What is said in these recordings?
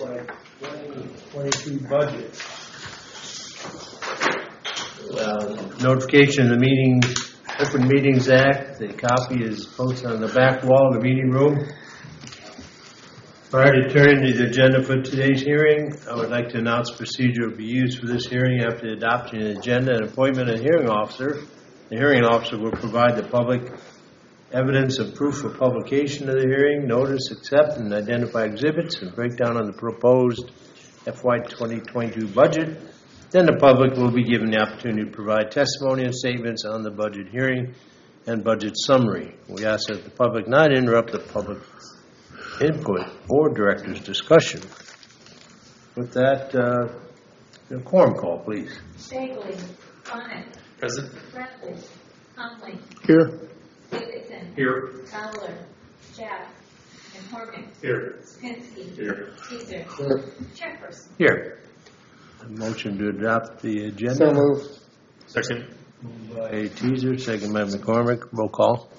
2022 budget. Notification of the meeting, Open Meetings Act. The copy is posted on the back wall of the meeting room. Prior to turning to the agenda for today's hearing, I would like to announce procedure will be used for this hearing after the adoption of the agenda and appointment of a hearing officer. The hearing officer will provide the public evidence of proof of publication of the hearing, notice, accept, and identify exhibits, and breakdown on the proposed FY 2022 budget. Then the public will be given the opportunity to provide testimony and statements on the budget hearing and budget summary. We ask that the public not interrupt the public input or director's discussion. With that, quorum call, please. Bagley, Bonnet, Present. Bradley, Conley, Here. Davidson, Here. Fowler, Jack, McCormick, Here. Pinsky, Here. Caesar, Chairperson. Here. A motion to adopt the agenda. So moved. Second. Moved by Teaser, second by McCormick. Roll call.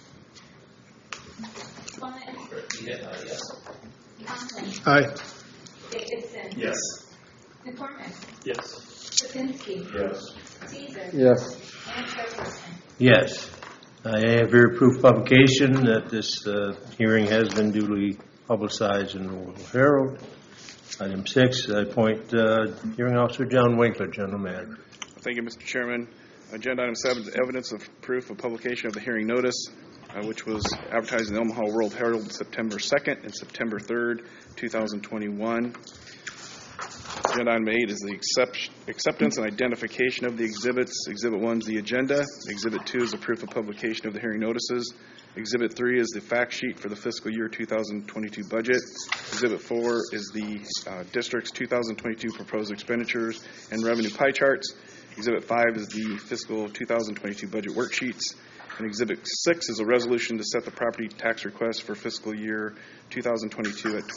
Bonnet, Yes. Conley, Aye. Davidson, Yes. McCormick, Yes. Pinsky, Yes. Caesar, Yes. and Chairperson. Yes. I have your proof publication that this hearing has been duly publicized in the World Herald. Item 6, I appoint Hearing Officer John Winkler, General Manager. Thank you, Mr. Chairman. Agenda item 7 is evidence of proof of publication of the hearing notice, which was advertised in the Omaha World Herald September 2nd and September 3rd, 2021. Agenda item 8 is the acceptance and identification of the exhibits. Exhibit 1 is the agenda. Exhibit 2 is the proof of publication of the hearing notices. Exhibit 3 is the fact sheet for the fiscal year 2022 budget. Exhibit 4 is the district's 2022 proposed expenditures and revenue pie charts. Exhibit 5 is the fiscal 2022 budget worksheets. And Exhibit 6 is a resolution to set the property tax request for fiscal year 2022 at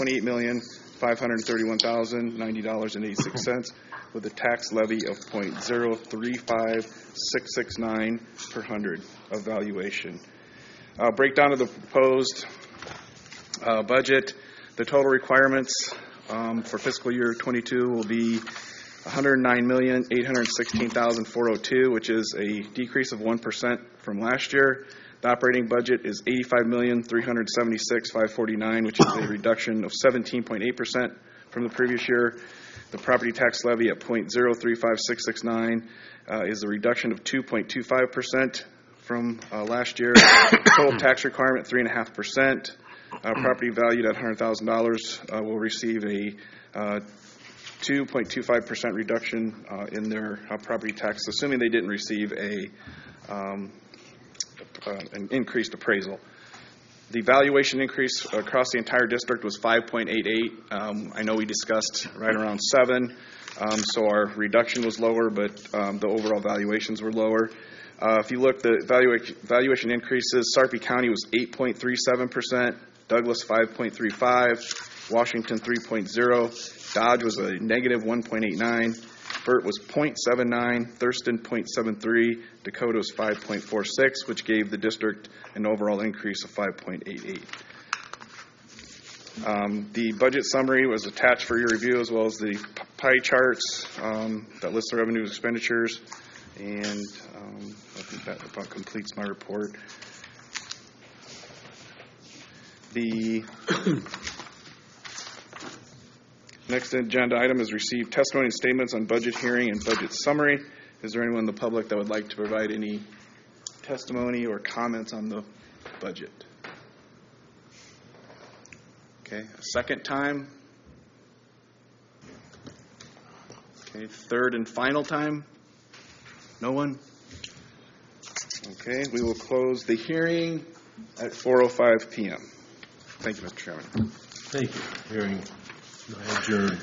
$28,531,090.86 with a tax levy of .035669 per hundred of valuation. Breakdown of the proposed budget. The total requirements for fiscal year 22 will be $109,816,402, which is a decrease of 1% from last year. The operating budget is $85,376,549, which is a reduction of 17.8% from the previous year. The property tax levy at .035669 is a reduction of 2.25% from last year. Total tax requirement 3.5%. Property valued at $100,000 will receive a 2.25% reduction in their property tax, assuming they didn't receive an increased appraisal. The valuation increase across the entire district was 5.88. I know we discussed right around 7, so our reduction was lower, but the overall valuations were lower. If you look, the valuation increases, Sarpy County was 8.37%, Douglas 5.35%, Washington 3.0%, Dodge was a negative 1.89%, Burt was 0.79%, Thurston 0.73%, Dakota was 5.46%, which gave the district an overall increase of 5.88%. The budget summary was attached for your review, as well as the pie charts that list the revenue and expenditures, and I think that about completes my report. The next agenda item is receive testimony and statements on budget hearing and budget summary. Is there anyone in the public that would like to provide any testimony or comments on the budget? Okay, a second time. Okay, third and final time. No one? Okay, we will close the hearing at 4:05 p.m. Thank you, Mr. Chairman. Thank you. Hearing adjourned.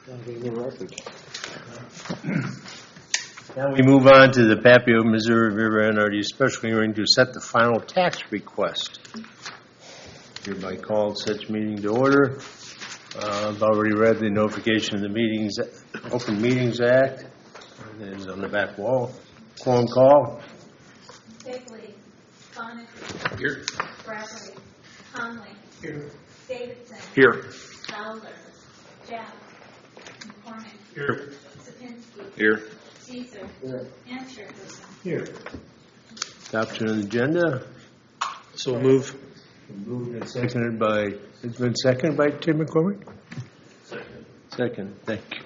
Now we move on to the Papio, Missouri River NRD special hearing to set the final tax request. Hereby called such meeting to order. I've already read the notification of the Open Meetings Act. It is on the back wall. Quorum call. Bagley, Bonnet, Here. Bradley, Conley, Here. Davidson, Here. Fowler, Jeff. McCormick. Here. Sapinski. Here. Caesar. And Chairperson. Here. Adoption of the agenda. So move. Moved and seconded by, it's been seconded by Tim McCormick? Second, thank you.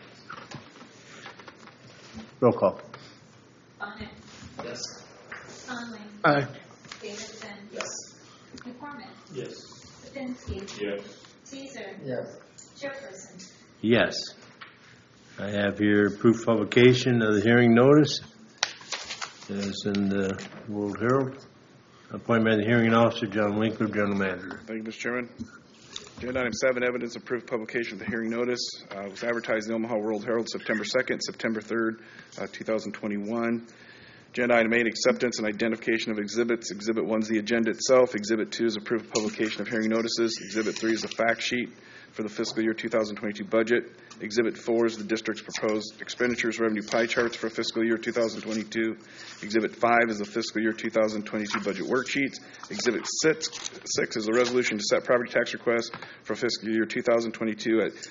Roll call. Bonnet. Yes. Conley. Aye. Davidson. Yes. McCormick. Yes. Sapinski. Yes. Caesar. Yes. Chairperson. Yes. I have here proof publication of the hearing notice. It's in the World Herald. Appointment of the hearing officer, John Winkler, General Manager. Thank you, Mr. Chairman. Agenda item 7, evidence of proof publication of the hearing notice. Was advertised in the Omaha World Herald September 2nd, September 3rd, 2021. Agenda item 8, acceptance and identification of exhibits. Exhibit 1 is the agenda itself. Exhibit 2 is a proof of publication of hearing notices. Exhibit 3 is the fact sheet for the fiscal year 2022 budget. Exhibit 4 is the district's proposed expenditures revenue pie charts for fiscal year 2022. Exhibit 5 is the fiscal year 2022 budget worksheets. Exhibit 6 is a resolution to set property tax request for fiscal year 2022 at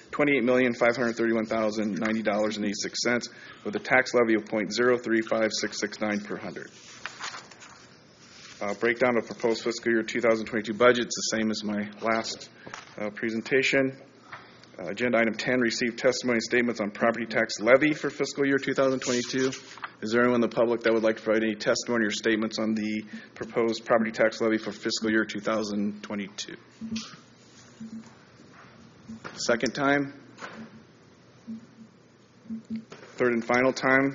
$28,531,090.86 with a tax levy of .035669 per hundred. Breakdown of proposed fiscal year 2022 budget is the same as my last presentation. Agenda item 10, receive testimony and statements on property tax levy for fiscal year 2022. Is there anyone in the public that would like to provide any testimony or statements on the proposed property tax levy for fiscal year 2022? Second time? Third and final time?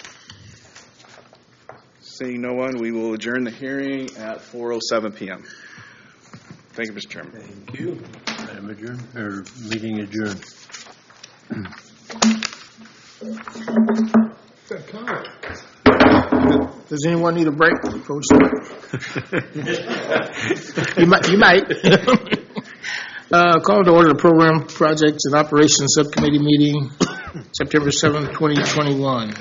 Seeing no one, we will adjourn the hearing at 4:07 p.m. Thank you, Mr. Chairman. Thank you. Item adjourned, or meeting adjourned. Does anyone need a break before we start? You might. Call to order the Program Projects and Operations Subcommittee meeting, September 7th, 2021.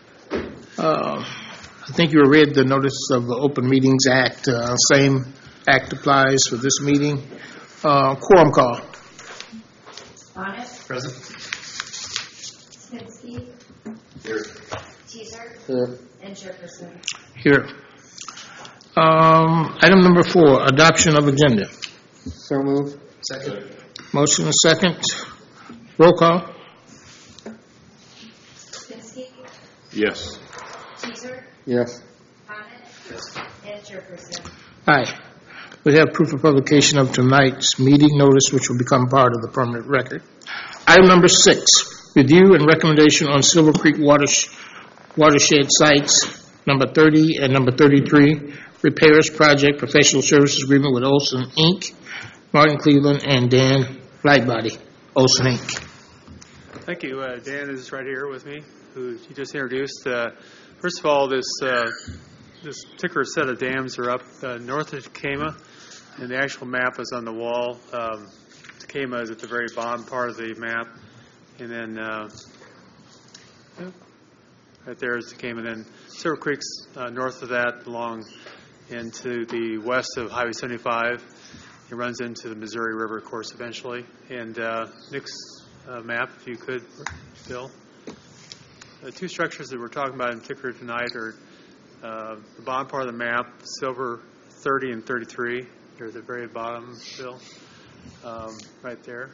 I think you read the notice of the Open Meetings Act. Same act applies for this meeting. Quorum call. Bonnet. Present. Sapinski. Here. Caesar. Here. And Chairperson. Here. Item number 4, adoption of agenda. So moved. Second. Motion and second. Roll call. Sapinski. Yes. Caesar. Yes. Bonnet. Yes. And Chairperson. Aye. We have proof of publication of tonight's meeting notice, which will become part of the permanent record. Item number 6, review and recommendation on Silver Creek watershed sites, number 30 and number 33, repairs project, professional services agreement with Olson, Inc., Martin Cleveland, and Dan Lightbody, Olson, Inc. Thank you. Dan is right here with me, who you just introduced. First of all, this particular set of dams are up north of Tacoma, and the actual map is on the wall. Tacoma is at the very bottom part of the map, and then right there is Tacoma. And then Silver Creek's north of that, along into the west of Highway 75. It runs into the Missouri River, of course, eventually. And Nick's map, if you could, Bill. The two structures that we're talking about in particular tonight are the bottom part of the map, Silver 30 and 33. They're at the very bottom, Bill, right there.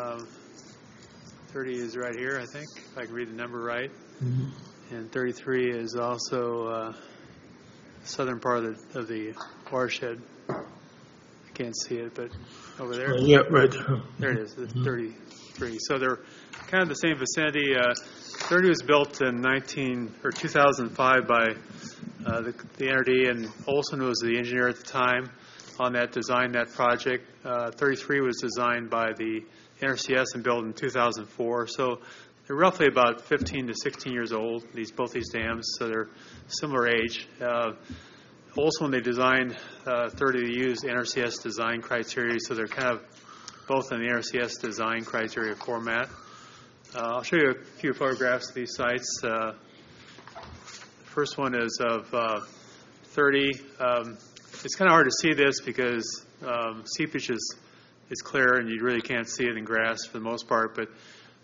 30 is right here, I think, if I can read the number right. Mm-hmm. And 33 is also southern part of the watershed. I can't see it, but over there. Yeah, right there. There it is, the 33. So they're kind of the same vicinity. 30 was built in 2005 by the NRD, and Olson was the engineer at the time on that, designed that project. 33 was designed by the NRCS and built in 2004. So they're roughly about 15 to 16 years old, both these dams, so they're similar age. Also, when they designed 30, they used NRCS design criteria, so they're kind of both in the NRCS design criteria format. I'll show you a few photographs of these sites. The first one is of 30. It's kind of hard to see this because seepage is clear and you really can't see it in grass for the most part, but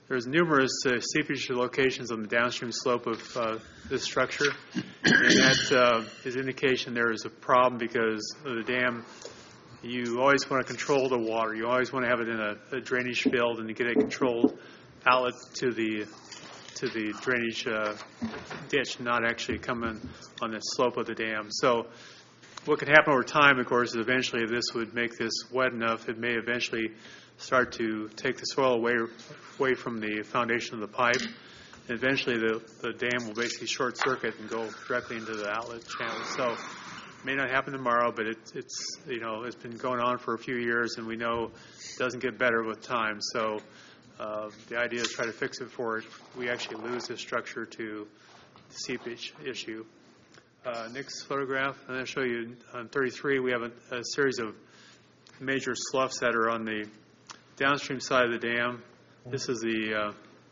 there's numerous seepage locations on the downstream slope of this structure, and that is indication there is a problem because of the dam. You always want to control the water. You always want to have it in a drainage field and to get a controlled outlet to the drainage ditch, not actually coming on the slope of the dam. So what could happen over time, of course, is eventually if this would make this wet enough, it may eventually start to take the soil away from the foundation of the pipe. And eventually the dam will basically short circuit and go directly into the outlet channel. So it may not happen tomorrow, but it's been going on for a few years, and we know it doesn't get better with time. So the idea is try to fix it before we actually lose this structure to the seepage issue. Next photograph, I'm going to show you on 33, we have a series of major sloughs that are on the downstream side of the dam. This is the,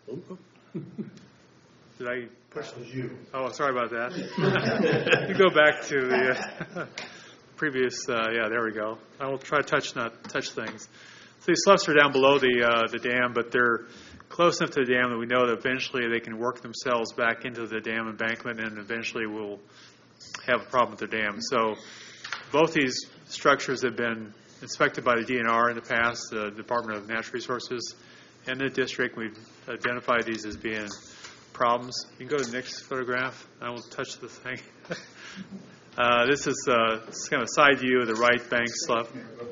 did I push? That was you. Oh, sorry about that. You go back to the previous, there we go. I will try to not touch things. So these sloughs are down below the dam, but they're close enough to the dam that we know that eventually they can work themselves back into the dam embankment, and eventually we'll have a problem with the dam. So both these structures have been inspected by the DNR in the past, the Department of Natural Resources, and the district. We've identified these as being problems. You can go to the next photograph. I won't touch the thing. This is kind of a side view of the right bank slough.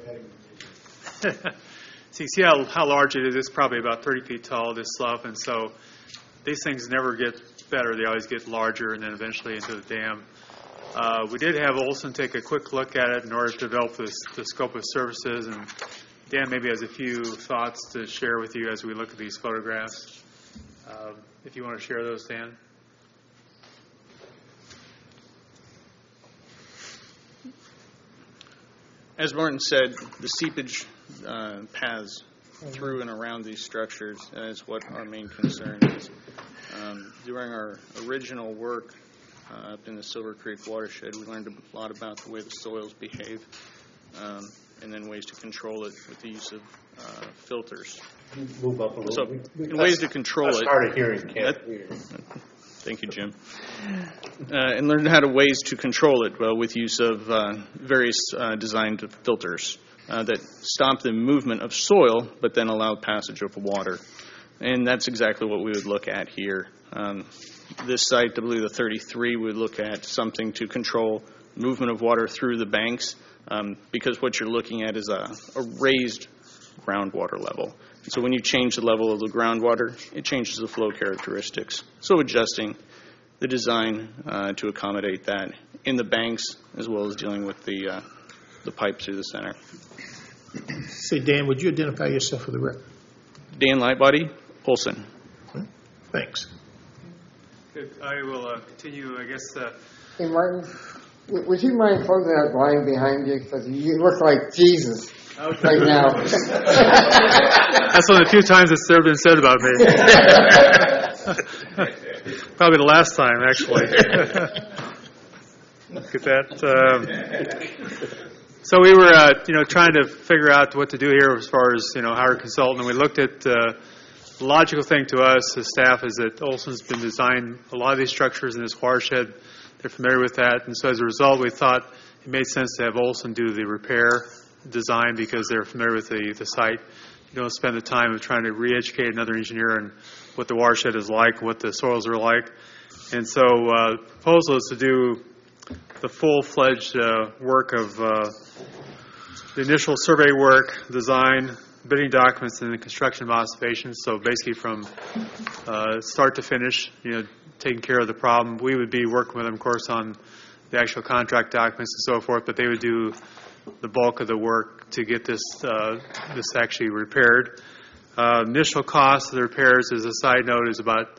So you see how large it is. It's probably about 30 feet tall, this slough, and so these things never get better. They always get larger and then eventually into the dam. We did have Olson take a quick look at it in order to develop the scope of services, and Dan maybe has a few thoughts to share with you as we look at these photographs. If you want to share those, Dan. As Martin said, the seepage paths through and around these structures is what our main concern is. During our original work up in the Silver Creek watershed, we learned a lot about the way the soils behave, and then ways to control it with the use of filters. Move up a little. So, in ways to control it. That's hard of hearing, can't hear. Thank you, Jim. And learn how to ways to control it with use of various designed filters that stop the movement of soil, but then allow passage of water. And that's exactly what we would look at here. This site, I believe the 33, we would look at something to control movement of water through the banks, because what you're looking at is a raised groundwater level. So when you change the level of the groundwater, it changes the flow characteristics. So adjusting the design to accommodate that in the banks, as well as dealing with the pipe through the center. Say, Dan, would you identify yourself for the record? Dan Lightbody, Olson. Thanks. Good. I will continue, I guess. Hey, Martin, would you mind closing that blind behind you? Because you look like Jesus right now. That's one of the few times it's ever been said about me. Probably the last time, actually. Look at that. So we were, trying to figure out what to do here as far as, hire a consultant. And we looked at the logical thing to us as staff is that Olson's been designing a lot of these structures in this watershed. They're familiar with that. And so as a result, we thought it made sense to have Olson do the repair design because they're familiar with the site. You don't spend the time of trying to re-educate another engineer on what the watershed is like, what the soils are like. And so the proposal is to do the full-fledged work of the initial survey work, design, bidding documents, and the construction of observations. So basically from start to finish, taking care of the problem. We would be working with them, of course, on the actual contract documents and so forth, but they would do the bulk of the work to get this actually repaired. Initial cost of the repairs, as a side note, is about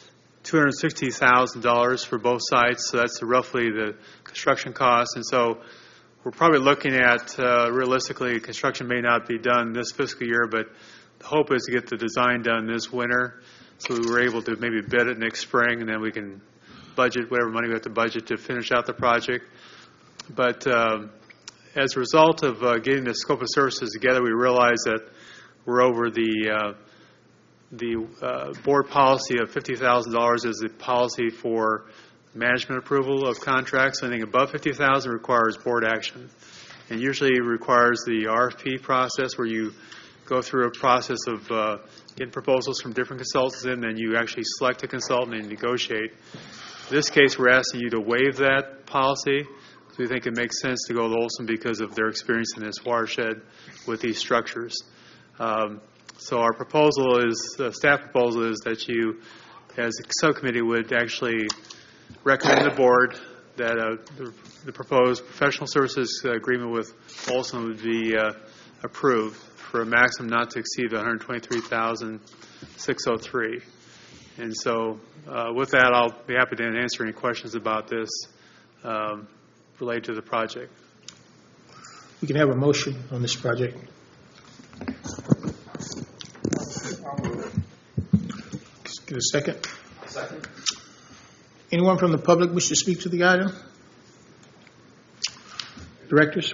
$260,000 for both sites, so that's roughly the construction cost. And so we're probably looking at, realistically, construction may not be done this fiscal year, but the hope is to get the design done this winter, so we were able to maybe bid it next spring, and then we can budget whatever money we have to budget to finish out the project. But as a result of getting the scope of services together, we realized that we're over the the board policy of $50,000 is the policy for management approval of contracts. Anything above $50,000 requires board action, and usually requires the RFP process, where you go through a process of getting proposals from different consultants, and then you actually select a consultant and negotiate. In this case, we're asking you to waive that policy. We think it makes sense to go with Olson because of their experience in this watershed with these structures. So our proposal is, staff proposal is that you, as a subcommittee, would actually recommend the board that the proposed professional services agreement with Olson would be approved for a maximum not to exceed $123,603. And so with that, I'll be happy to answer any questions about this related to the project. We can have a motion on this project. Get a second. Second. Anyone from the public wish to speak to the item? Directors?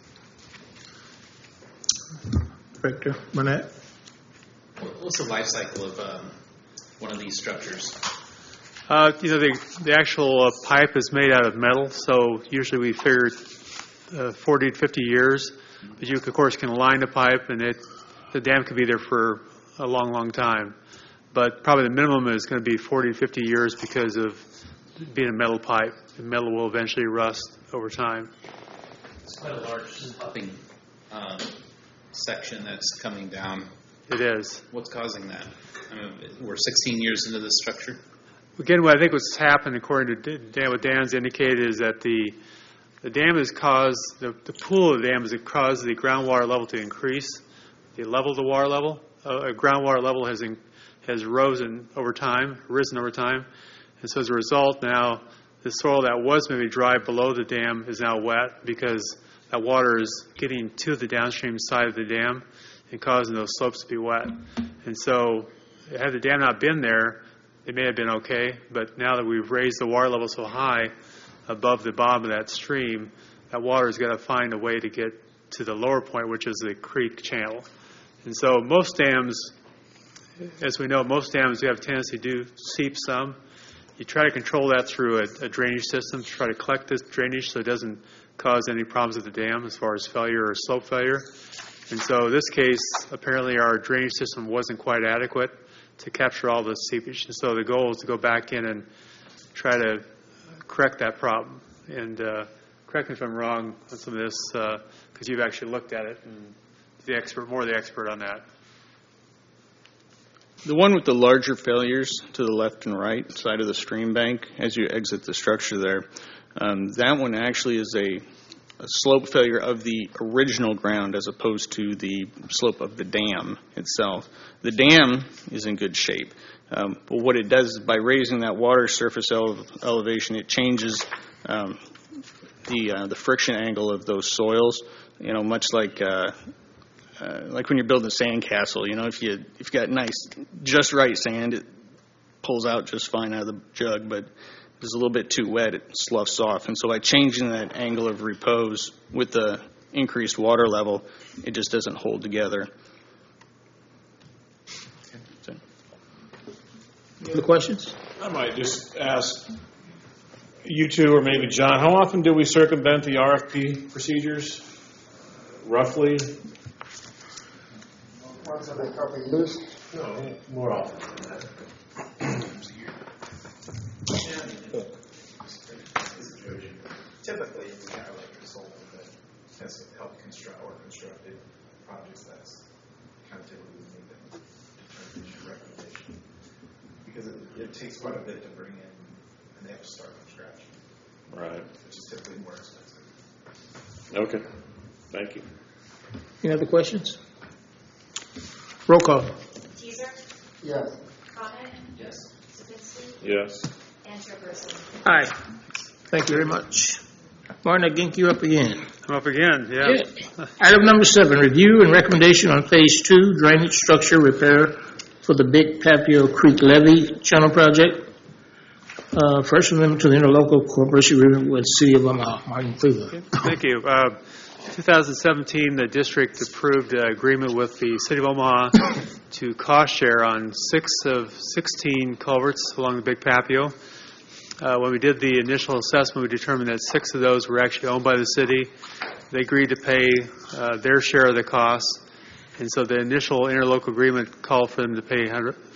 Director Burnett? What's the life cycle of one of these structures? The actual pipe is made out of metal, so usually we figure 40 to 50 years. But you, of course, can line the pipe, and the dam could be there for a long, long time. But probably the minimum is going to be 40 to 50 years because of being a metal pipe. The metal will eventually rust over time. It's quite a large upping section that's coming down. It is. What's causing that? I mean, we're 16 years into this structure. Again, what I think what's happened, according to Dan, what Dan's indicated, is that the dam has caused, the pool of the dam has caused the groundwater level to increase. The level of the water level, groundwater level has risen over time. And so as a result, now the soil that was maybe dry below the dam is now wet because that water is getting to the downstream side of the dam and causing those slopes to be wet. And so had the dam not been there, it may have been okay, but now that we've raised the water level so high above the bottom of that stream, that water is going to find a way to get to the lower point, which is the creek channel. And so most dams, as we know, most dams have a tendency to seep some. You try to control that through a drainage system to try to collect this drainage so it doesn't cause any problems with the dam as far as failure or slope failure. And so in this case, apparently our drainage system wasn't quite adequate to capture all the seepage. And so the goal is to go back in and try to correct that problem. And correct me if I'm wrong on some of this, because you've actually looked at it and the expert on that. The one with the larger failures to the left and right side of the stream bank as you exit the structure there, that one actually is a slope failure of the original ground as opposed to the slope of the dam itself. The dam is in good shape, but what it does is by raising that water surface elevation, it changes the friction angle of those soils. You know, much like when you're building a sand castle. You know, if you got nice, just right sand, it pulls out just fine out of the jug, but if it's a little bit too wet, it sloughs off. And so by changing that angle of repose with the increased water level, it just doesn't hold together. Any other questions? I might just ask you two, or maybe John, how often do we circumvent the RFP procedures? Roughly? Once every couple of years. No, more often than that. Typically, we have like a consultant that has to help construct projects. That's kind of typically we make that determination recommendation because it takes quite a bit to bring in, and they have to start from scratch. Right. Which is typically more expensive. Okay. Thank you. Any other questions? Roll call. Teaser, Yes. Condit, Yes. Sapinski, Yes. and Chairperson. Aye. Thank you very much. Martin, I gink you up again. I'm up again, yeah. Item number 7, review and recommendation on Phase 2 drainage structure repair for the Big Papio Creek Levee Channel Project. First amendment to the interlocal cooperation agreement with City of Omaha. Martin Cleveland. Thank you. 2017, the district approved an agreement with the City of Omaha to cost share on 6 of 16 culverts along the Big Papio. When we did the initial assessment, we determined that 6 of those were actually owned by the city. They agreed to pay their share of the costs, and so the initial interlocal agreement called for them to pay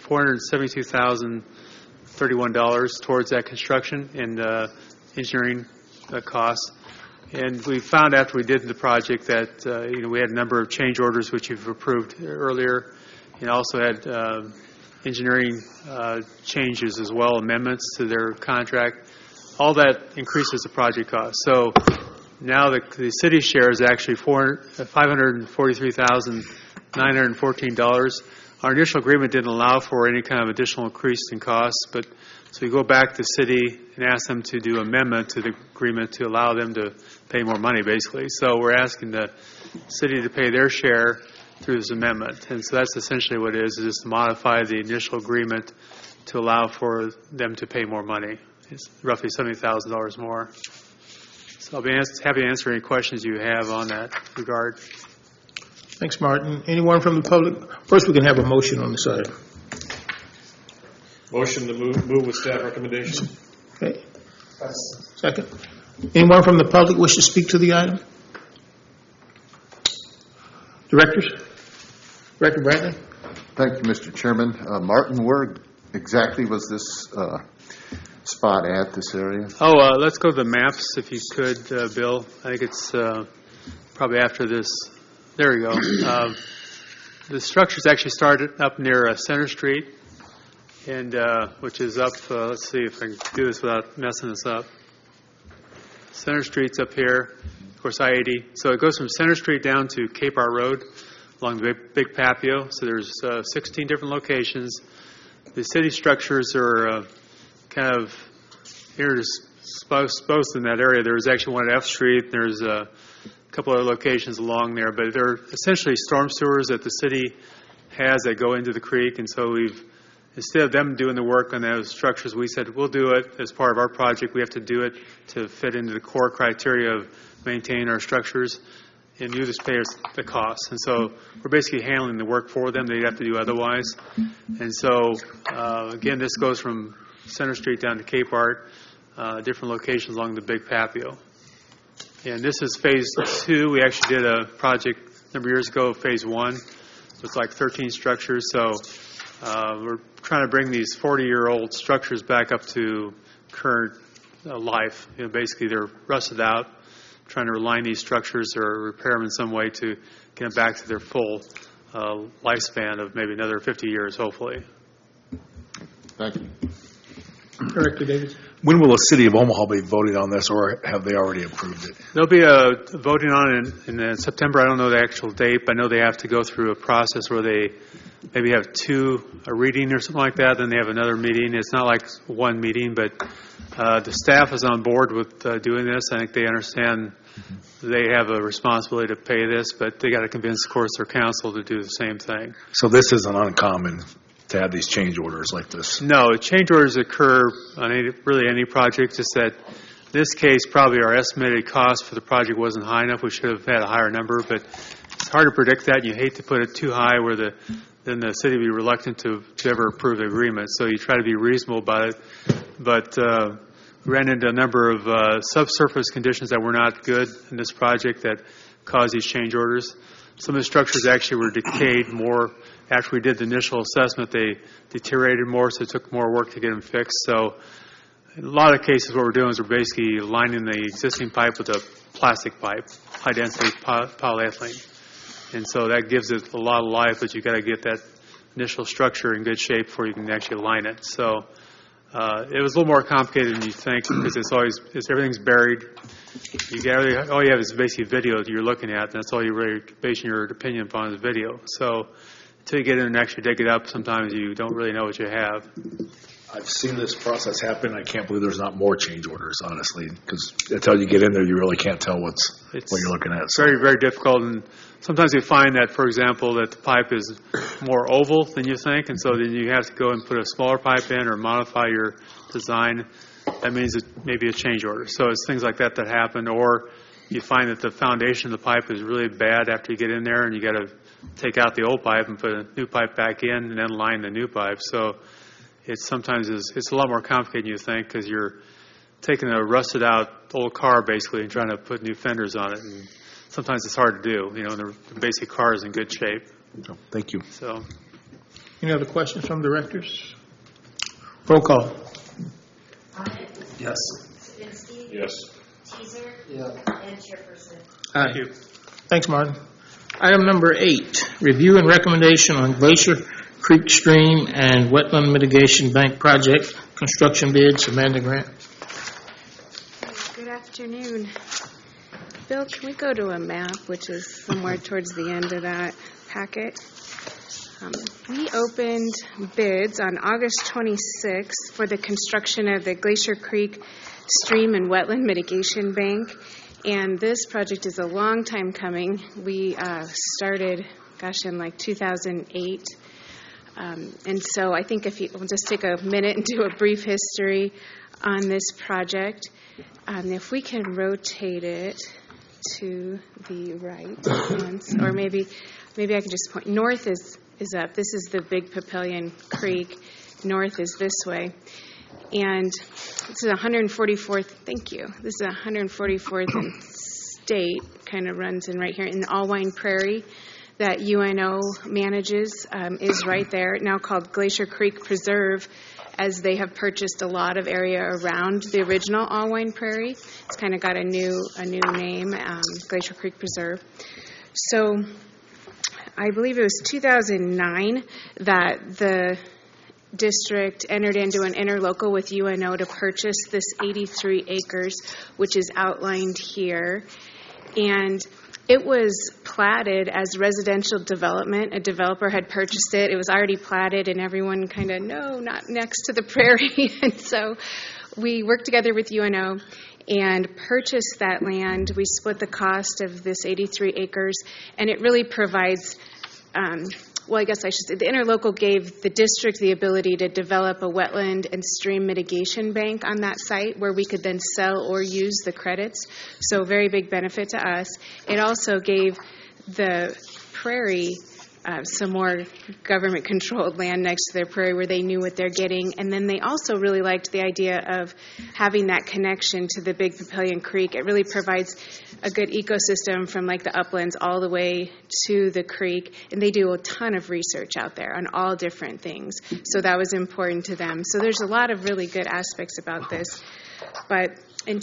$472,031 towards that construction and engineering costs. And we found after we did the project that we had a number of change orders which you've approved earlier, and also had engineering changes as well, amendments to their contract. All that increases the project cost. So now the city share is actually $543,914. Our initial agreement didn't allow for any kind of additional increase in costs, but so we go back to the city and ask them to do amendment to the agreement to allow them to pay more money, basically. So we're asking the city to pay their share through this amendment. And so that's essentially what it is just to modify the initial agreement to allow for them to pay more money. It's roughly $70,000 more. So I'll be happy to answer any questions you have on that regard. Thanks, Martin. Anyone from the public? First, we can have a motion on this item. Motion to move with staff recommendation. Okay. Second. Anyone from the public wish to speak to the item? Directors? Director Bradley? Thank you, Mr. Chairman. Martin, where exactly was this spot at, this area? Let's go to the maps, if you could, Bill. I think it's probably after this. There we go. The structures actually started up near Center Street, and which is up, let's see if I can do this without messing this up. Center Street's up here, of course, I-80. So it goes from Center Street down to Cape Art Road along the Big Papio. So there's 16 different locations. The city structures are kind of interspersed in that area. There's actually one at F Street. There's a couple other locations along there, but they're essentially storm sewers that the city has that go into the creek. And so instead of them doing the work on those structures, we said we'll do it as part of our project. We have to do it to fit into the core criteria of maintaining our structures, and you just pay us the cost. And so we're basically handling the work for them. They'd have to do otherwise. And so, again, this goes from Center Street down to Cape Art, different locations along the Big Papio. And this is phase 2. We actually did a project a number of years ago, phase 1. It's like 13 structures. So we're trying to bring these 40-year-old structures back up to current life. Basically, they're rusted out. Trying to align these structures or repair them in some way to get them back to their full lifespan of maybe another 50 years, hopefully. Thank you. Director Davis. When will the city of Omaha be voting on this, or have they already approved it? They'll be voting on it in September. I don't know the actual date, but I know they have to go through a process where they maybe have a reading or something like that, then they have another meeting. It's not like one meeting, but the staff is on board with doing this. I think they understand they have a responsibility to pay this, but they got to convince, of course, their council to do the same thing. So this isn't uncommon to have these change orders like this? No, change orders occur on any project. Just that in this case, probably our estimated cost for the project wasn't high enough. We should have had a higher number, but it's hard to predict that. You hate to put it too high where then the city would be reluctant to ever approve the agreement. So you try to be reasonable about it. But we ran into a number of subsurface conditions that were not good in this project that caused these change orders. Some of the structures actually were decayed more. After we did the initial assessment, they deteriorated more, so it took more work to get them fixed. So in a lot of cases, what we're doing is we're basically lining the existing pipe with a plastic pipe, high-density polyethylene. And so that gives it a lot of life, but you've got to get that initial structure in good shape before you can actually line it. So it was a little more complicated than you think because everything's buried. All you have is basically video that you're looking at, and that's all you're really basing your opinion upon is video. So until you get in and actually dig it up, sometimes you don't really know what you have. I've seen this process happen. I can't believe there's not more change orders, honestly, because until you get in there, you really can't tell what you're looking at. It's very, very difficult, and sometimes you find that, for example, that the pipe is more oval than you think, and so then you have to go and put a smaller pipe in or modify your design. That means it may be a change order. So it's things like that happen, or you find that the foundation of the pipe is really bad after you get in there, and you got to take out the old pipe and put a new pipe back in, and then line the new pipe. So it's a lot more complicated than you think, because you're taking a rusted out old car basically and trying to put new fenders on it, and sometimes it's hard to do. The basic car is in good shape. Thank you. So, Any other questions from directors? Roll call. Bonnet, Yes. Sipinski, Yes. Teaser, Yeah. and Chairperson. Aye. thank you. Thanks, Martin. Item number 8, review and recommendation on Glacier Creek Stream and Wetland Mitigation Bank Project, construction bids. Amanda Grant. Good afternoon. Bill, can we go to a map, which is somewhere towards the end of that packet? We opened bids on August 26th for the construction of the Glacier Creek Stream and Wetland Mitigation Bank, and this project is a long time coming. We started, in like 2008, and so I think we'll just take a minute and do a brief history on this project. If we can rotate it to the right once, or maybe I can just point. North is up. This is the Big Papillion Creek. North is this way. And this is 144th, thank you. This is 144th and State, kind of runs in right here in Allwine Prairie that UNO manages, is right there, now called Glacier Creek Preserve, as they have purchased a lot of area around the original Allwine Prairie. It's kind of got a new name, Glacier Creek Preserve. So I believe it was 2009 that the district entered into an interlocal with UNO to purchase this 83 acres, which is outlined here. And it was platted as residential development. A developer had purchased it. It was already platted, and everyone kind of, no, not next to the prairie. And so we worked together with UNO and purchased that land. We split the cost of this 83 acres, and it really provides, I guess I should say, the interlocal gave the district the ability to develop a wetland and stream mitigation bank on that site where we could then sell or use the credits. So very big benefit to us. It also gave the prairie some more government-controlled land next to their prairie where they knew what they're getting. And then they also really liked the idea of having that connection to the Big Papillion Creek. It really provides a good ecosystem from like the uplands all the way to the creek. And they do a ton of research out there on all different things. So that was important to them. So there's a lot of really good aspects about this. But in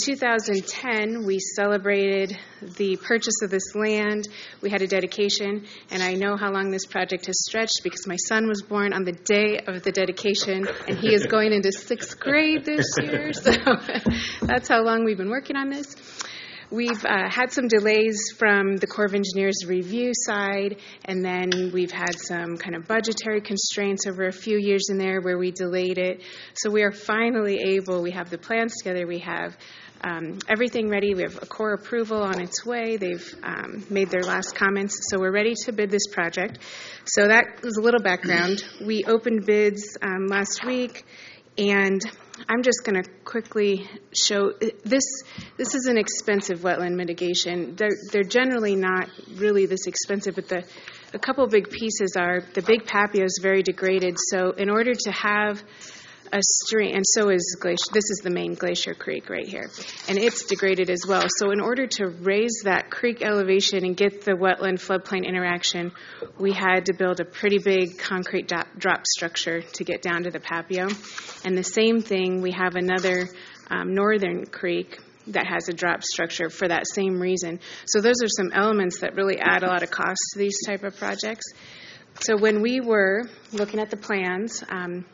2010, we celebrated the purchase of this land. We had a dedication, and I know how long this project has stretched because my son was born on the day of the dedication, and he is going into 6th grade this year, so that's how long we've been working on this. We've had some delays from the Corps of Engineers review side, and then we've had some kind of budgetary constraints over a few years in there where we delayed it. So we are finally able, we have the plans together, we have everything ready, we have a Corps approval on its way, they've made their last comments, so we're ready to bid this project. So that was a little background. We opened bids last week, and I'm just going to quickly show this. This is an expensive wetland mitigation. They're generally not really this expensive, but a couple big pieces are the Big Papio is very degraded. So in order to have a stream, and so is Glacier. This is the main Glacier Creek right here, and it's degraded as well. So in order to raise that creek elevation and get the wetland floodplain interaction, we had to build a pretty big concrete drop structure to get down to the Papio. And the same thing, we have another northern creek that has a drop structure for that same reason. So those are some elements that really add a lot of cost to these type of projects. So when we were looking at the plans,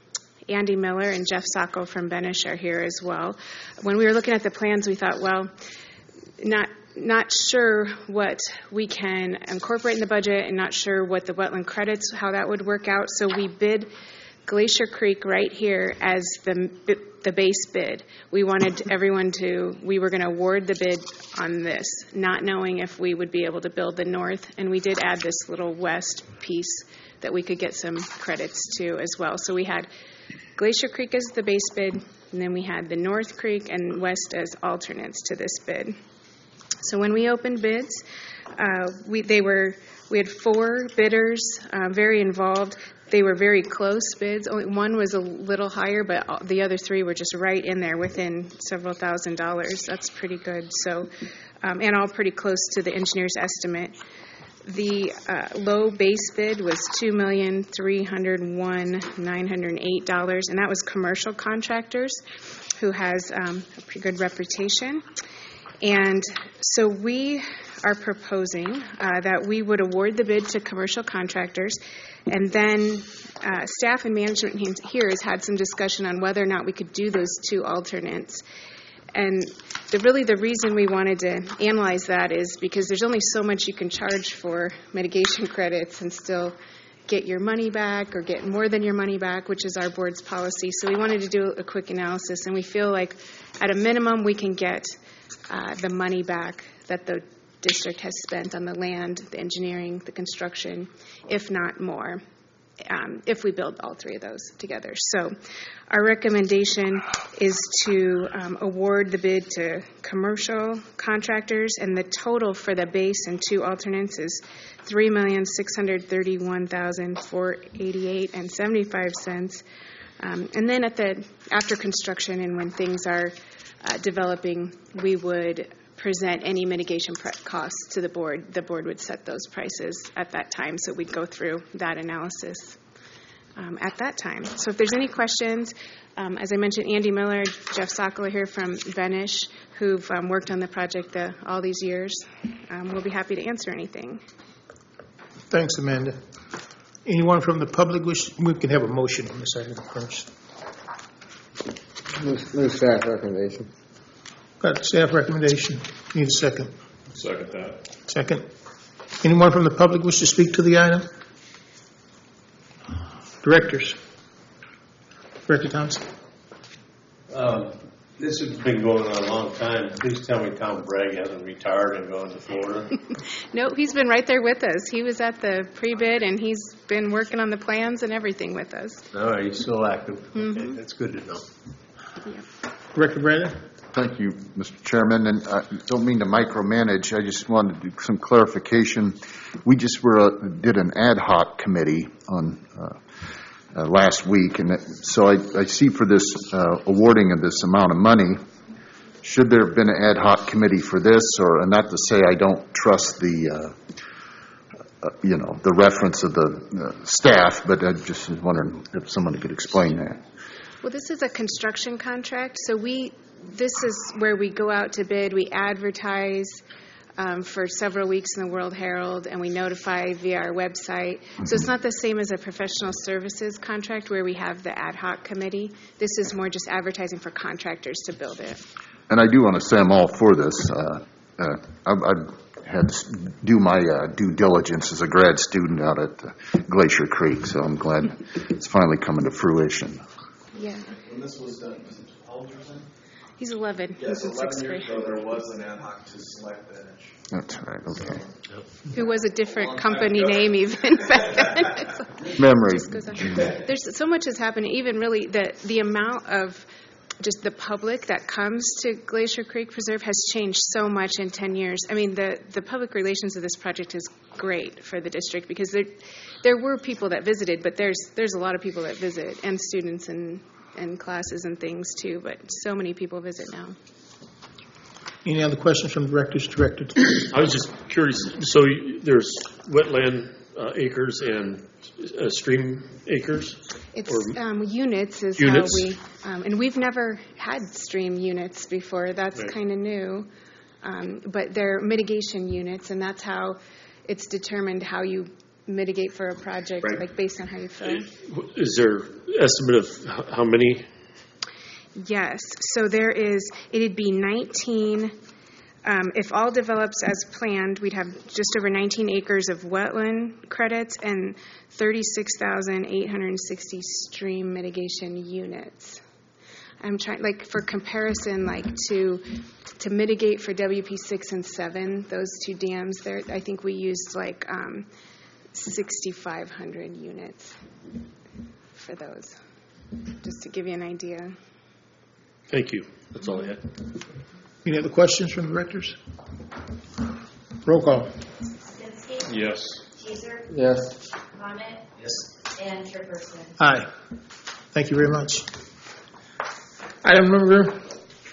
Andy Miller and Jeff Sacco from Benish are here as well. When we were looking at the plans, we thought, well, not sure what we can incorporate in the budget and not sure what the wetland credits, how that would work out. So we bid Glacier Creek right here as the base bid. We wanted everyone we were going to award the bid on this, not knowing if we would be able to build the north. And we did add this little west piece that we could get some credits to as well. So we had Glacier Creek as the base bid, and then we had the North Creek and West as alternates to this bid. So when we opened bids, we had 4 bidders, very involved. They were very close bids. Only one was a little higher, but the other 3 were just right in there within several $1,000s. That's pretty good. So, and all pretty close to the engineer's estimate. The low base bid was $2,301,908, and that was commercial contractors who has a pretty good reputation. And so we are proposing that we would award the bid to commercial contractors, and then staff and management here has had some discussion on whether or not we could do those 2 alternates. And the reason we wanted to analyze that is because there's only so much you can charge for mitigation credits and still get your money back or get more than your money back, which is our board's policy. So we wanted to do a quick analysis, and we feel like at a minimum we can get the money back that the district has spent on the land, the engineering, the construction, if not more, if we build all 3 of those together. So our recommendation is to award the bid to commercial contractors, and the total for the base and 2 alternates is $3,631,488.75. And then after construction and when things are developing, we would present any mitigation costs to the board. The board would set those prices at that time, so we'd go through that analysis at that time. So if there's any questions, as I mentioned, Andy Miller, Jeff Sokol are here from Benish, who've worked on the project all these years. We'll be happy to answer anything. Thanks, Amanda. Anyone from the public wish? We can have a motion on this item first. Move staff recommendation. Got staff recommendation. Need a second. Second that. Second. Anyone from the public wish to speak to the item? Directors. Director Thompson. This has been going on a long time. Please tell me Tom Bragg hasn't retired and gone to Florida. No, he's been right there with us. He was at the pre-bid, and he's been working on the plans and everything with us. All right, he's still active. Okay, that's good to know. Yeah. Director Brandon. Thank you, Mr. Chairman, and I don't mean to micromanage. I just wanted to do some clarification. We just did an ad hoc committee on last week, and so I see for this awarding of this amount of money, should there have been an ad hoc committee for this, or not to say I don't trust the the reference of the staff, but I just was wondering if someone could explain that. Well, this is a construction contract, so this is where we go out to bid, we advertise for several weeks in the World Herald, and we notify via our website. So it's not the same as a professional services contract where we have the ad hoc committee. This is more just advertising for contractors to build it. And I do want to say I'm all for this. I've had to do my due diligence as a grad student out at Glacier Creek, so I'm glad it's finally coming to fruition. Yeah. When this was done, was it 12 years ago? He's 11. Yes, He's in 11 6th years grade. ago there was an ad hoc to select Benish. That's right, okay. Who was a different company name even back then. Memory. There's so much has happened. Even really the amount of just the public that comes to Glacier Creek Preserve has changed so much in 10 years. I mean, the public relations of this project is great for the district because there were people that visited, but there's a lot of people that visit, and students and classes and things too, but so many people visit now. Any other questions from directors? Director. I was just curious. So there's wetland acres and stream acres? It's units is units? how we, and we've never had stream units before. That's Right. kind of new. But they're mitigation units, and that's how it's determined how you mitigate for a project, Right. like based on how you fill. Is there estimate of how many? Yes. So it'd be 19. If all develops as planned, we'd have just over 19 acres of wetland credits and 36,860 stream mitigation units. I'm trying, for comparison, to mitigate for WP 6 and 7, those 2 dams there, I think we used 6,500 units for those, just to give you an idea. Thank you. That's all I had. Any other questions from directors? Roll call. Kapinski? Yes. Teaser? Yes. Bonnet? Yes. And Chairperson? Aye. Thank you very much. Item number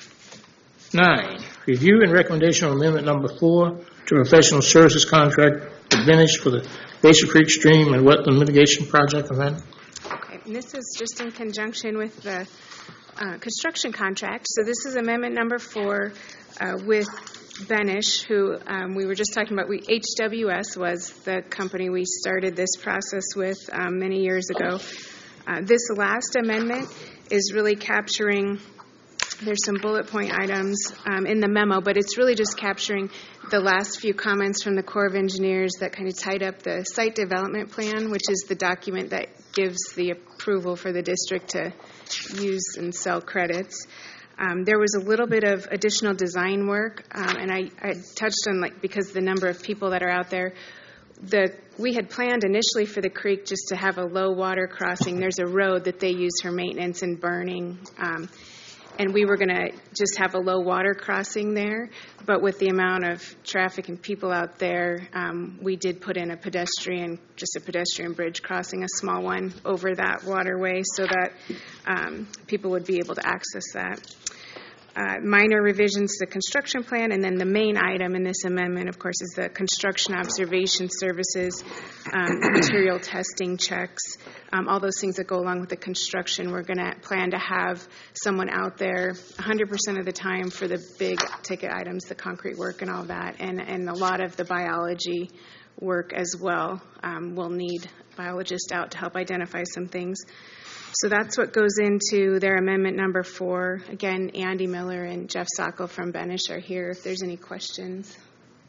9, review and recommendation on amendment number 4 to professional services contract with Benish for the Glacier Creek Stream and Wetland Mitigation Project. Amanda? Okay, and this is just in conjunction with the construction contract. So this is amendment number 4 with Benish, who we were just talking about. HWS was the company we started this process with many years ago. This last amendment is really capturing, there's some bullet point items in the memo, but it's really just capturing the last few comments from the Corps of Engineers that kind of tied up the site development plan, which is the document that gives the approval for the district to use and sell credits. There was a little bit of additional design work, and I touched on, because the number of people that are out there, we had planned initially for the creek just to have a low water crossing. There's a road that they use for maintenance and burning, and we were going to just have a low water crossing there. But with the amount of traffic and people out there, we did put in a pedestrian bridge crossing, a small one over that waterway, so that people would be able to access that. Minor revisions to the construction plan, and then the main item in this amendment, of course, is the construction observation services, material testing checks, all those things that go along with the construction. We're going to plan to have someone out there 100% of the time for the big ticket items, the concrete work and all that, and a lot of the biology work as well. We'll need biologists out to help identify some things. So that's what goes into their amendment number 4. Again, Andy Miller and Jeff Sockel from Benish are here if there's any questions.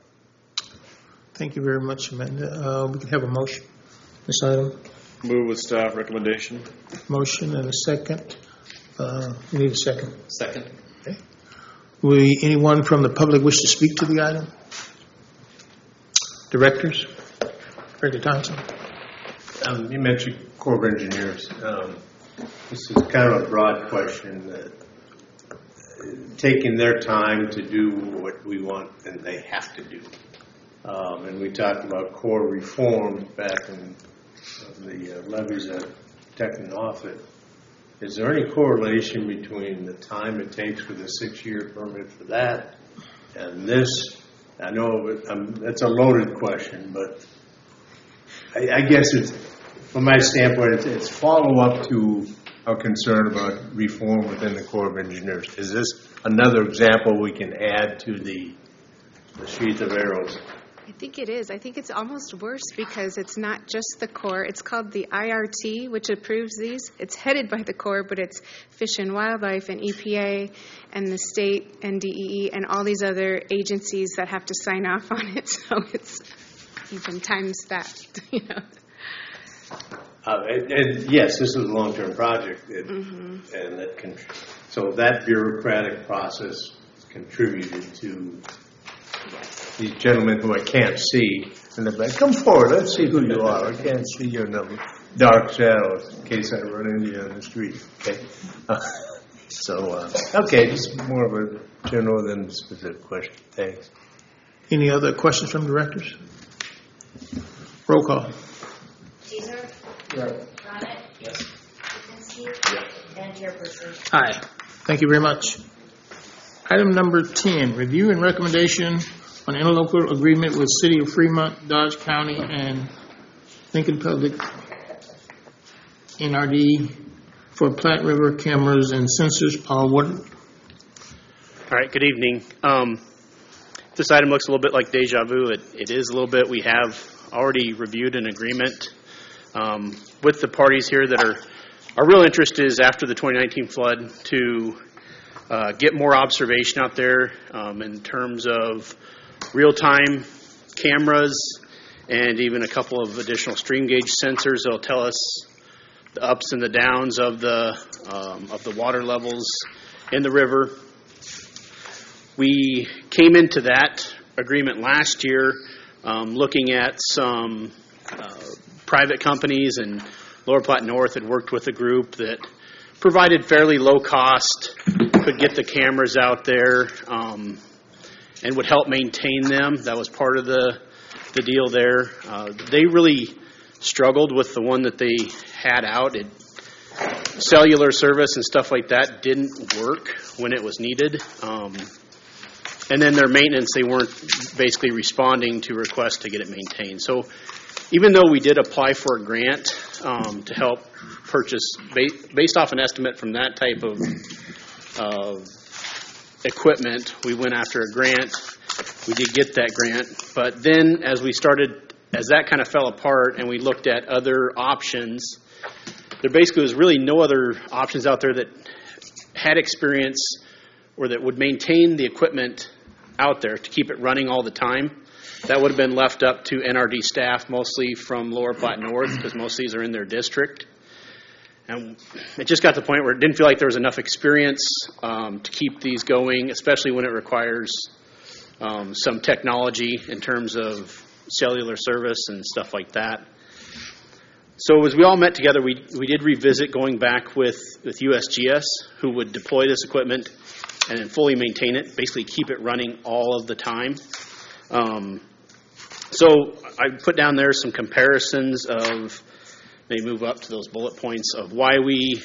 Thank you very much, Amanda. We can have a motion. This item. Move with staff recommendation. Motion and a second. We need a second. Second. Okay. Anyone from the public wish to speak to the item? Directors? Director Thompson? You mentioned Corps of Engineers. This is kind of a broad question. Taking their time to do what we want and they have to do. And we talked about core reform back in the levies at Technofit. Is there any correlation between the time it takes for the 6-year permit for that and this? I know that's a loaded question, but I guess it's, from my standpoint, it's follow-up to our concern about reform within the Corps of Engineers. Is this another example we can add to the sheath of arrows? I think it is. I think it's almost worse because it's not just the Corps. It's called the IRT, which approves these. It's headed by the Corps, but it's Fish and Wildlife and EPA and the state and DEE and all these other agencies that have to sign off on it. So it's even times that, And yes, this is a long-term project, and so that bureaucratic process contributed to these gentlemen who I can't see in the back. Come forward, let's see who you are. I can't see your number. Dark shadows, in case I run into you on the street. Okay. Okay, just more of a general than specific question. Thanks. Any other questions from directors? Roll call. Teaser? Yes. Bonnet? Yes. Kapinski? Yes. And Chairperson? Aye. Thank you very much. Item number 10, review and recommendation on interlocal agreement with City of Fremont, Dodge County, and Lincoln Public NRD for Platte River cameras and sensors. Paul Woodard. All right, good evening. This item looks a little bit like deja vu. It is a little bit. We have already reviewed an agreement with the parties here that our real interest is after the 2019 flood to get more observation out there in terms of real-time cameras and even a couple of additional stream gauge sensors that'll tell us the ups and the downs of the water levels in the river. We came into that agreement last year looking at some private companies, and Lower Platte North had worked with a group that provided fairly low-cost could get the cameras out there and would help maintain them. That was part of the deal there. They really struggled with the one that they had out. Cellular service and stuff like that didn't work when it was needed. And then their maintenance, they weren't basically responding to requests to get it maintained. So even though we did apply for a grant to help purchase, based off an estimate from that type of equipment, we went after a grant. We did get that grant. But then as that kind of fell apart and we looked at other options, there basically was really no other options out there that had experience or that would maintain the equipment out there to keep it running all the time. That would have been left up to NRD staff, mostly from Lower Platte North, because most of these are in their district. And it just got to the point where it didn't feel like there was enough experience to keep these going, especially when it requires some technology in terms of cellular service and stuff like that. So as we all met together, we did revisit going back with USGS, who would deploy this equipment and then fully maintain it, basically keep it running all of the time. So I put down there some comparisons of, maybe move up to those bullet points, of why we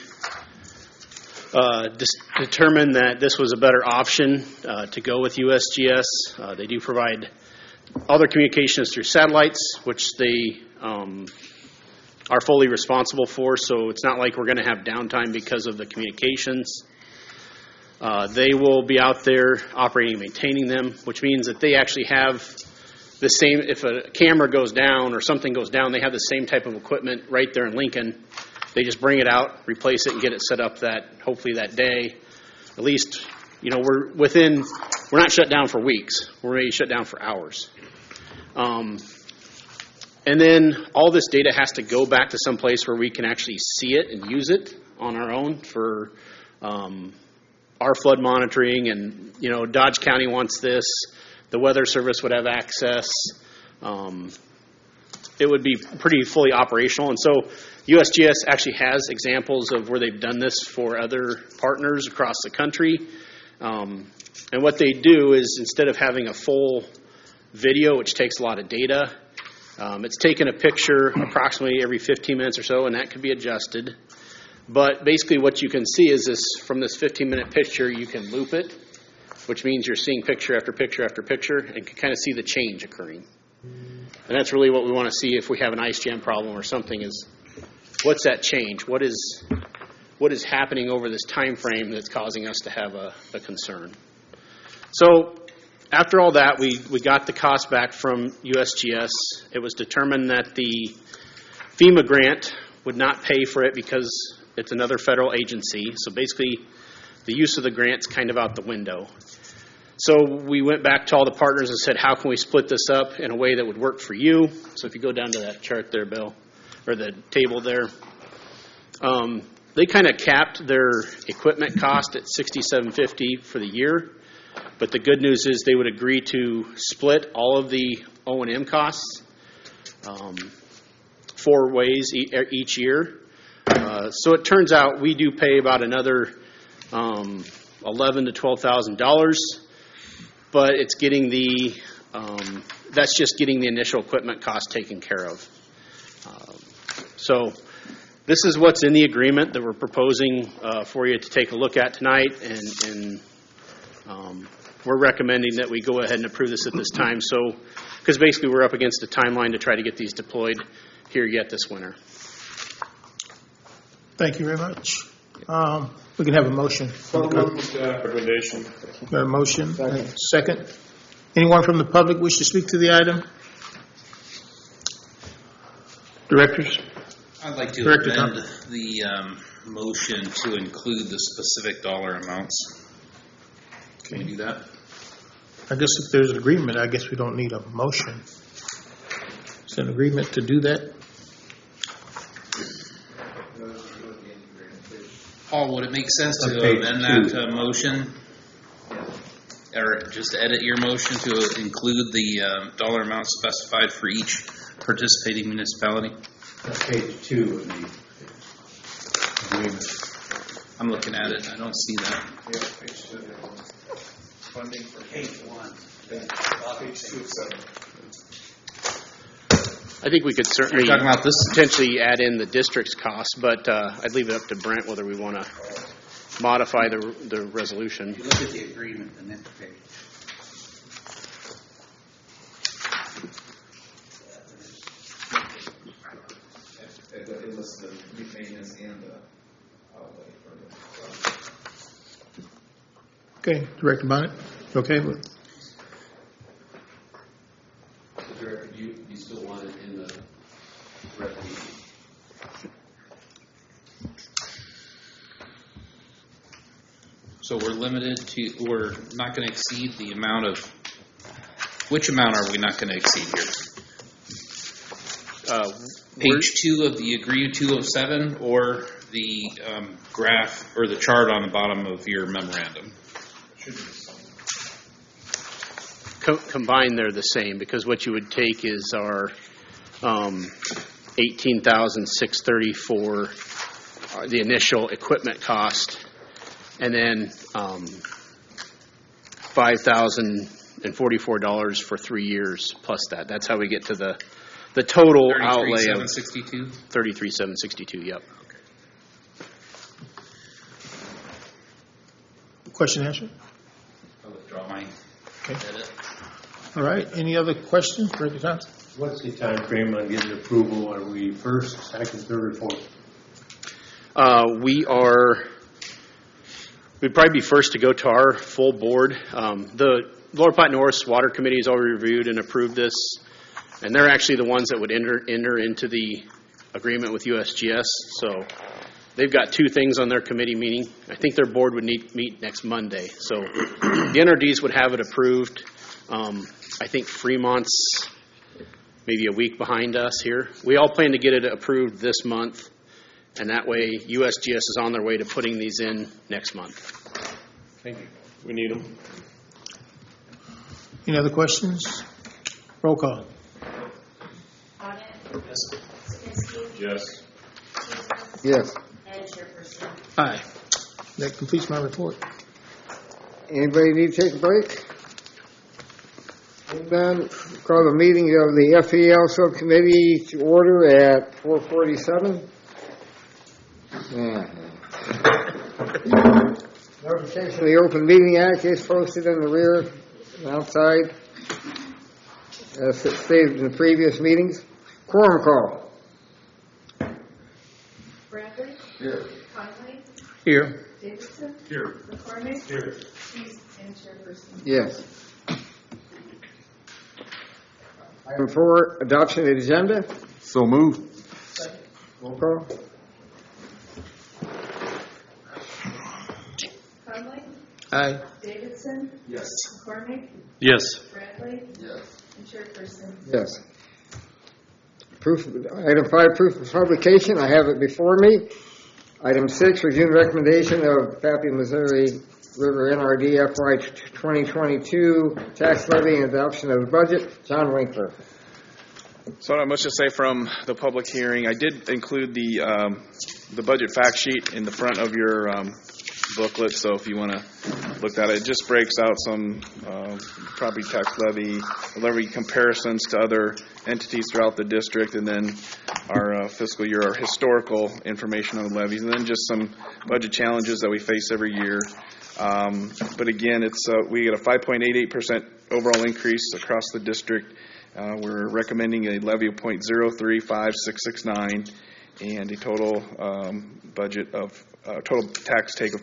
determined that this was a better option to go with USGS. They do provide all their communications through satellites, which they are fully responsible for, so it's not like we're going to have downtime because of the communications. They will be out there operating and maintaining them, which means that they actually have the same, if a camera goes down or something goes down, they have the same type of equipment right there in Lincoln. They just bring it out, replace it, and get it set up hopefully that day. At least, we're not shut down for weeks. We're maybe shut down for hours. And then all this data has to go back to some place where we can actually see it and use it on our own for our flood monitoring. And, Dodge County wants this. The Weather Service would have access. It would be pretty fully operational. And so USGS actually has examples of where they've done this for other partners across the country. And what they do is, instead of having a full video, which takes a lot of data, it's taken a picture approximately every 15 minutes or so, and that can be adjusted. But basically what you can see is from this 15-minute picture, you can loop it, which means you're seeing picture after picture after picture, and can kind of see the change occurring. And that's really what we want to see if we have an ice jam problem or something, is what's that change? What is happening over this time frame that's causing us to have a concern? So after all that, we got the cost back from USGS. It was determined that the FEMA grant would not pay for it because it's another federal agency. So basically, the use of the grant's kind of out the window. So we went back to all the partners and said, how can we split this up in a way that would work for you? So if you go down to that chart there, Bill, or the table there, they kind of capped their equipment cost at $6,750 for the year. But the good news is they would agree to split all of the O&M costs 4 ways each year. So it turns out we do pay about another $11,000 to $12,000, but it's getting that's just getting the initial equipment cost taken care of. So this is what's in the agreement that we're proposing for you to take a look at tonight, and we're recommending that we go ahead and approve this at this time. So, because basically we're up against a timeline to try to get these deployed here yet this winter. Thank you very much. We can have a motion. Recommendation. Got a motion. Second. Anyone from the public wish to speak to the item? Directors? I'd like to Director amend Thompson. the motion to include the specific dollar amounts. Can you do that? I guess if there's an agreement, I guess we don't need a motion. Is there an agreement to do that? Paul, would it make sense to amend that motion? Or just edit your motion to include the dollar amount specified for each participating municipality? Page 2 of the agreement. I'm looking at it. I don't see that. Yeah, page 2 there. Funding for page 1. Page 2 of 7. I think we could certainly You're talking about this? potentially add in the district's cost, but I'd leave it up to Brent whether we want to modify the resolution. If you look at the agreement, the next page. It lists the maintenance and the outlay for the Okay, Director Bonnet, okay with? Director, do you still want it in the resolution? So we're limited to, we're not going to exceed the amount of, which amount are we not going to exceed here? Page 2 of the agreed 207 or the graph or the chart on the bottom of your memorandum? Combined, they're the same, because what you would take is our $18,634, the initial equipment cost, and then $5,044 for 3 years plus that. That's how we get to the total outlay of $33,762. Yep. Question answered? I'll withdraw my edit. All right, any other questions, Director Thompson? What's the time frame on getting approval? Are we first, second, third, or fourth? We'd probably be first to go to our full board. The Lower Platte North Water Committee has already reviewed and approved this, and they're actually the ones that would enter into the agreement with USGS. So they've got 2 things on their committee meeting. I think their board would meet next Monday. So the NRDs would have it approved. I think Fremont's maybe a week behind us here. We all plan to get it approved this month, and that way USGS is on their way to putting these in next month. Thank you. We need them. Any other questions? Roll call. Bonnet? Yes. Sipinski? Yes. Teaser? Yes. And Chairperson? Aye. That completes my report. Anybody need to take a break? Then call the meeting of the FEL subcommittee to order at 4:47. Notification of the Open Meeting Act is posted in the rear and outside, as stated in the previous meetings. Quorum call. Bradley? Here. Conley? Here. Davidson? Here. McCormick? Here. Keith? And Chairperson? Yes. Item 4, adoption of the agenda. So move. Roll call. Conley? Aye. Davidson? Yes. McCormick? Yes. Bradley? Yes. And Chairperson? Yes. Item 5, proof of publication. I have it before me. Item 6, review and recommendation of Pappy, Missouri River NRD FY 2022 tax levy and adoption of the budget. John Winkler. So not much to say from the public hearing. I did include the budget fact sheet in the front of your booklet, so if you want to look at it, it just breaks out some property tax levy comparisons to other entities throughout the district, and then our fiscal year, our historical information on the levies, and then just some budget challenges that we face every year. But again, we get a 5.88% overall increase across the district. We're recommending a levy of .035669 and a total budget of total tax take of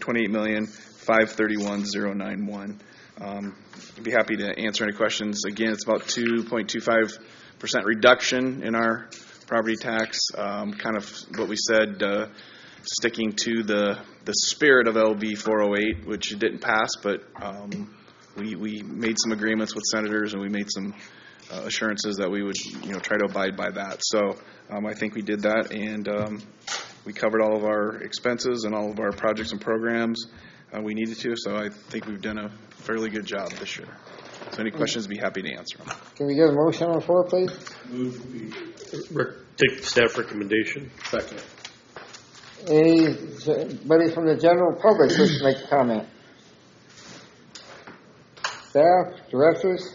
$28,531,091. I'd be happy to answer any questions. Again, it's about 2.25% reduction in our property tax. Kind of what we said, sticking to the spirit of LB 408, which didn't pass, but we made some agreements with senators and we made some assurances that we would try to abide by that. So I think we did that, and we covered all of our expenses and all of our projects and programs we needed to. So I think we've done a fairly good job this year. So any questions, be happy to answer them. Can we get a motion on the floor, please? Take staff recommendation. Second. Anybody from the general public wish to make a comment? Staff, directors?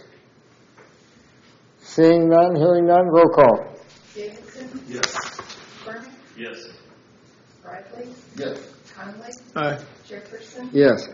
Seeing none, hearing none, roll call. Davidson? Yes. McCormick? Yes. Bradley? Yes. Conley? Aye. Jefferson? Yes.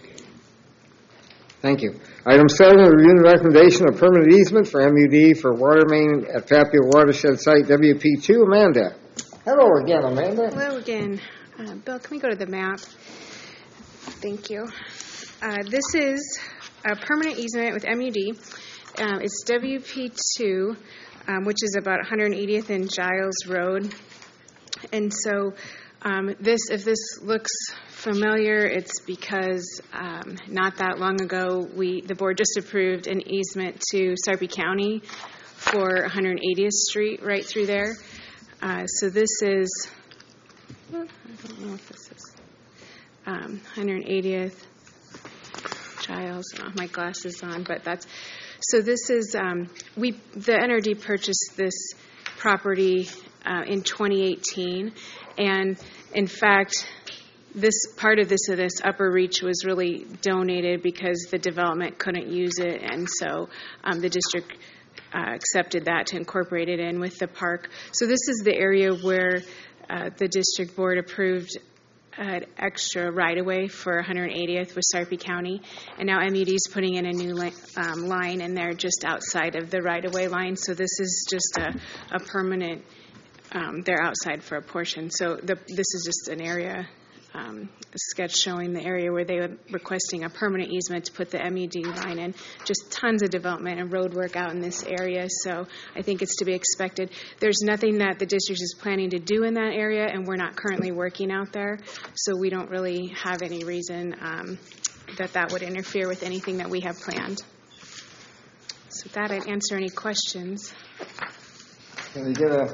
Thank you. Item 7, review and recommendation of permanent easement for MUD for water main at Papio Watershed Site WP2. Amanda. Hello again, Amanda. Hello again. Bill, can we go to the map? Thank you. This is a permanent easement with MUD. It's WP2, which is about 180th and Giles Road. And so if this looks familiar, it's because not that long ago, the board just approved an easement to Sarpy County for 180th Street right through there. So this is, I don't know if this is 180th Giles. I don't have my glasses on, but this is, the NRD purchased this property in 2018, and in fact, this part of this upper reach was really donated because the development couldn't use it, and so the district accepted that to incorporate it in with the park. So this is the area where the district board approved an extra right-of-way for 180th with Sarpy County, and now MUD is putting in a new line in there just outside of the right-of-way line. So this is just a permanent. They're outside for a portion. So this is just an area. A sketch showing the area where they were requesting a permanent easement to put the MUD line in. Just tons of development and road work out in this area, so I think it's to be expected. There's nothing that the district is planning to do in that area, and we're not currently working out there, so we don't really have any reason that would interfere with anything that we have planned. So with that, I'd answer any questions. Can we get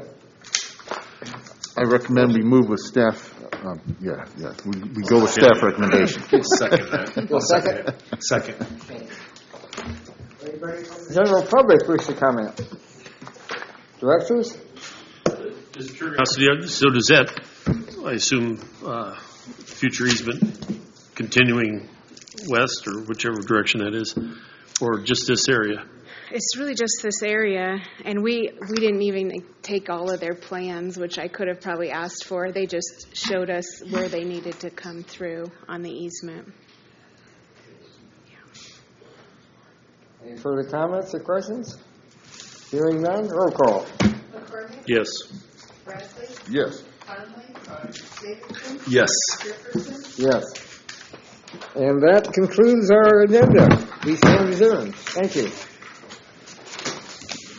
I recommend we move with staff. We go with staff recommendation. Second that. Second. Anybody from the general public wish to comment? Directors? Just curiosity, so does that, I assume, future easement continuing west or whichever direction that is, or just this area? It's really just this area, and we didn't even take all of their plans, which I could have probably asked for. They just showed us where they needed to come through on the easement. Any further comments or questions? Hearing none, roll call. McCormick? Yes. Bradley? Yes. Conley? Davidson? Yes. Jefferson? Yes. And that concludes our agenda. We stand adjourned. Thank you.